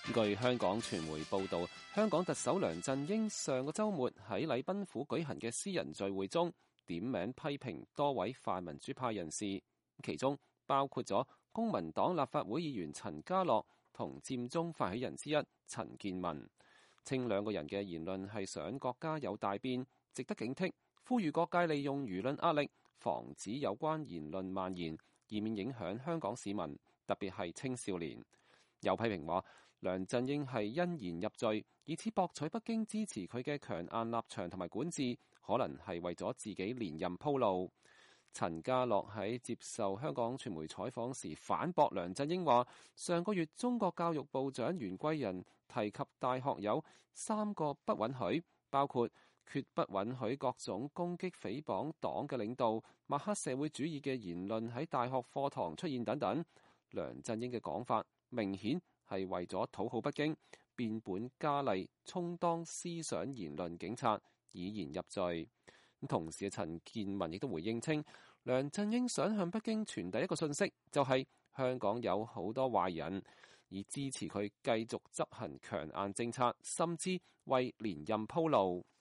據香港傳媒報道，香港特首梁振英上個週末喺禮賓府舉行嘅私人聚會中，點名批評多位泛民主派人士，其中包括咗公民黨立法會議員陳家洛同佔中發起人之一陳健民，稱兩個人嘅言論係想國家有大變，值得警惕，呼籲各界利用輿論壓力，防止有關言論蔓延，以免影響香港市民，特別係青少年。有批評話，梁振英係因言入罪，以此博取北京支持佢嘅強硬立場同埋管治，可能係為咗自己連任鋪路。陳家洛喺接受香港傳媒採訪時反駁梁振英話，上個月中國教育部長袁貴仁提及大學有3個不允許，包括決不允許各種攻擊誹謗黨嘅領導、抹黑社會主義嘅言論喺大學課堂出現等等。梁振英嘅講法明顯係為咗討好北京，變本加厲，充當思想言論警察，以言入罪。同時，陳健民亦都回應稱，梁振英想向北京傳遞一個信息，就係香港有好多壞人，以支持佢繼續執行強硬政策，甚至為連任鋪路。